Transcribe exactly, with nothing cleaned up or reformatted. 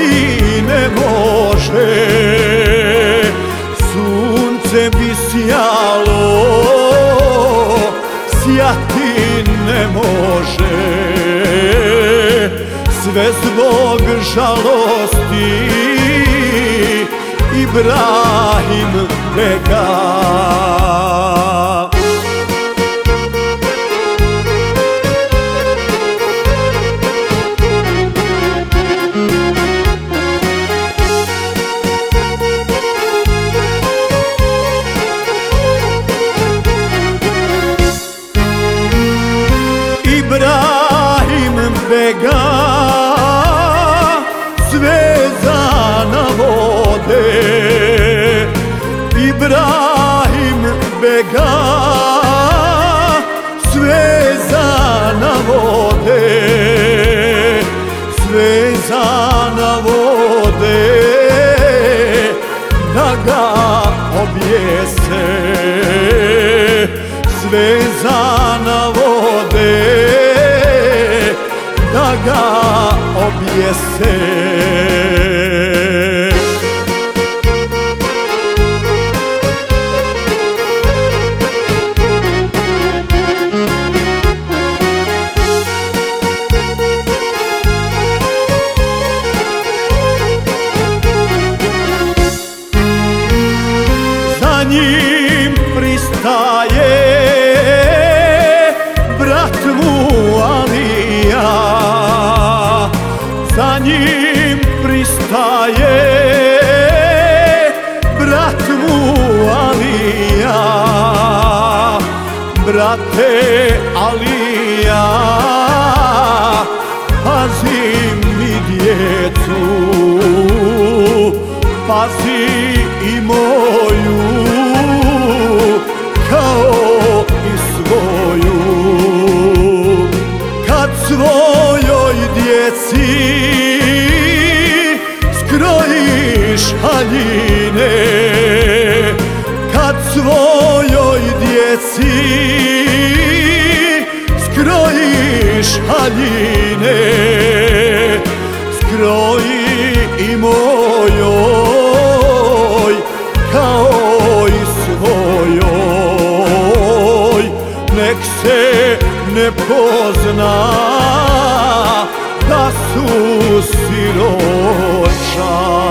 sjati ne može, sunce bi sjalo, sjati ne može, sve zbog žalosti Ibrahim Bega. Ibrahim Bega svezana vode, Ibrahim Bega svezana vode, svezana vode, da ga objese, svezana vode, da ga objese. Za njim pristaje brat mu Alija, za njim pristaje brat mu Alija. Brate Alija, pazi mi djecu, pazi i moju, kao i svoju. Kad svojoj djeci skrojiš haljine, kad svojoj djeci skrojiš haljine, skroji i mojoj kao i svojoj. Nek se ne pozna da su siroča.